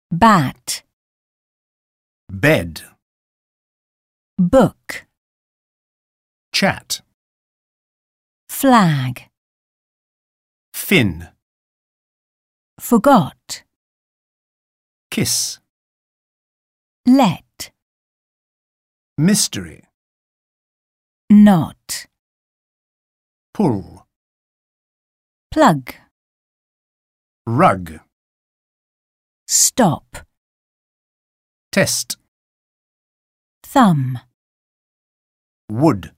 bat, bed, book, chat, flag, fin, forgot, kiss, let, mystery, not, pull, plug, rug, stop, test, thumb. wood.